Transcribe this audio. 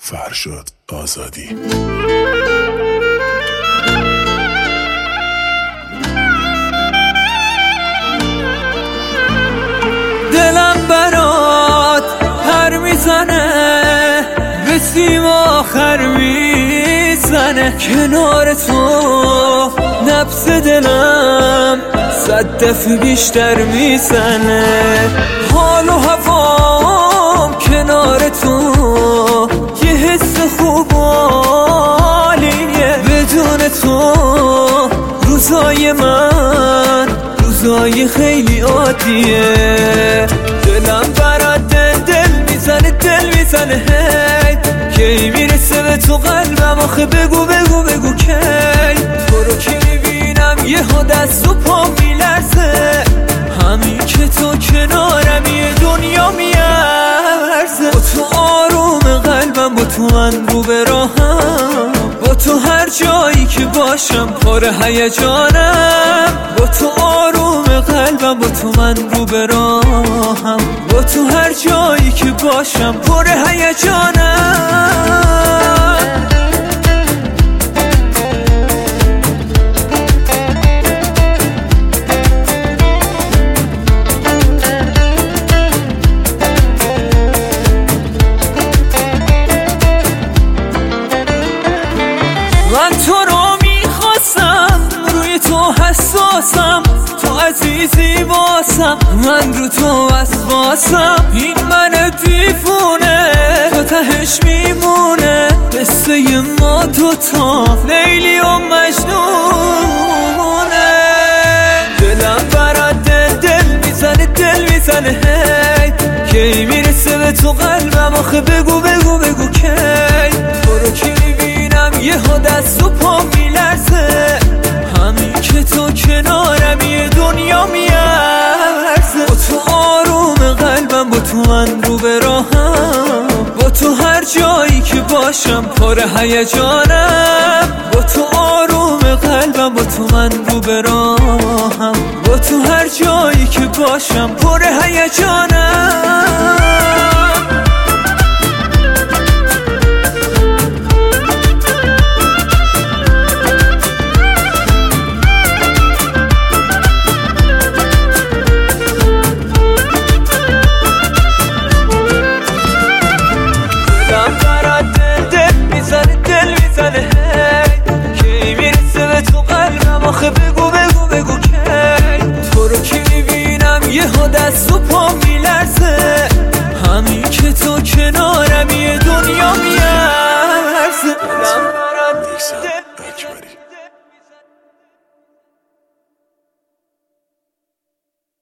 فرشاد آزادی. دلم برات پر میزنه، به تیم آخر میزنه، کنار تو نبض دلم 100 دفعه بیشتر میزنه. حال و هوام کنار تو یه حس خوب و عالیه. بدون تو روزای من روزای خیلی عادیه. دلم برات دل میزنه هی، کی میرسه به تو قلبم؟ آخه بگو کی تو رو که میبینم یهو دست و پا میلرزه. همین که تو کنارم یه دنیا میارزه. با تو آروم قلبم، با تو من رو به راهم، با تو هر جایی که باشم پر هیجانم. با تو آروم قلبم، با تو من رو به راهم، با تو هر جایی که باشم پر هیجانم. من تو رو میخواستم، روی تو حساسم، تو عزیزی واسم، من رو تو وسواسم. این من دیوونه تا تهش میمونه، قصه ما دوتا لیلی و مجنونه. دلم برات دل میزنه هی، کی میرسه به تو قلبم؟ آخه بگو کی تو رو که میبینم یهو دست و پا میلرزه. همین که تو کنارم یه دنیا میارزه. با تو آروم قلبم، با تو من رو به راهم، با تو هر جایی که باشم پر هیجانم. با تو آروم قلبم، با تو من رو به راهم، با تو هر جایی که باشم پر هیجانم.